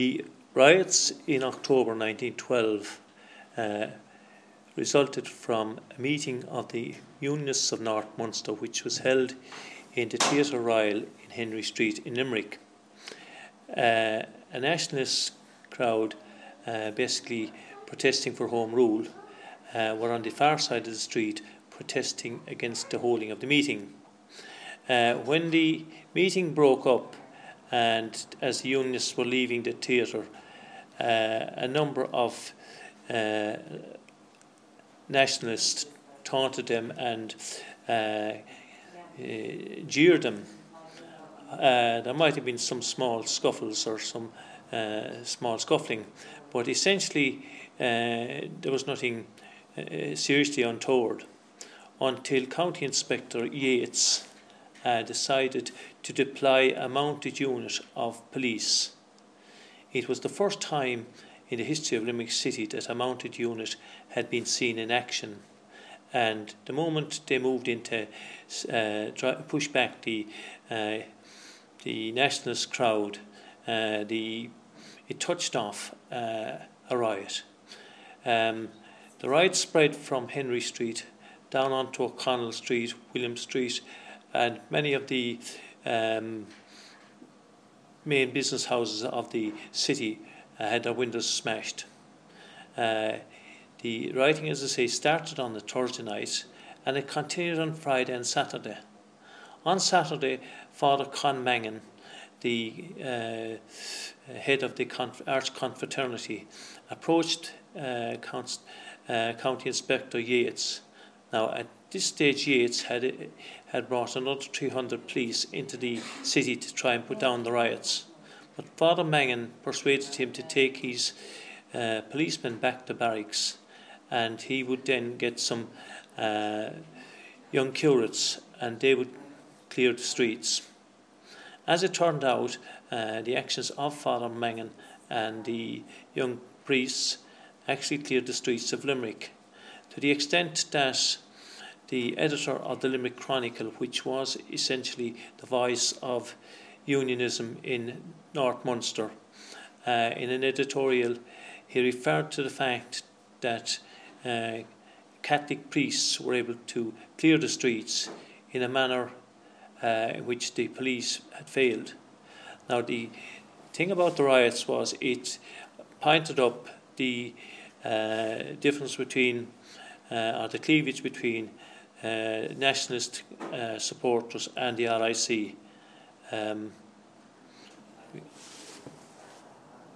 The riots in October 1912 resulted from a meeting of the Unionists of North Munster, which was held in the Theatre Royal in Henry Street in Limerick. A nationalist crowd, basically protesting for Home Rule, were on the far side of the street protesting against the holding of the meeting. When the meeting broke up, and as the Unionists were leaving the theatre, a number of nationalists taunted them and jeered them. There might have been some small scuffles or some small scuffling, but essentially there was nothing seriously untoward until County Inspector Yates decided to deploy a mounted unit of police. It was the first time in the history of Limerick City that a mounted unit had been seen in action, and the moment they moved in to push back the nationalist crowd, it touched off a riot. The riot spread from Henry Street down onto O'Connell Street, William Street, and many of the main business houses of the city had their windows smashed. The rioting, as I say, started on the Thursday night and it continued on Friday and Saturday. On Saturday, Father Con Mangan, the head of the Arch Confraternity, approached County Inspector Yates. Now, at this stage, Yates had brought another 300 police into the city to try and put down the riots. But Father Mangan persuaded him to take his policemen back to barracks, and he would then get some young curates and they would clear the streets. As it turned out, the actions of Father Mangan and the young priests actually cleared the streets of Limerick, to the extent that the editor of the Limerick Chronicle, which was essentially the voice of unionism in North Munster, in an editorial, he referred to the fact that Catholic priests were able to clear the streets in a manner in which the police had failed. Now, the thing about the riots was it pointed up the difference between, or the cleavage between nationalist supporters and the RIC.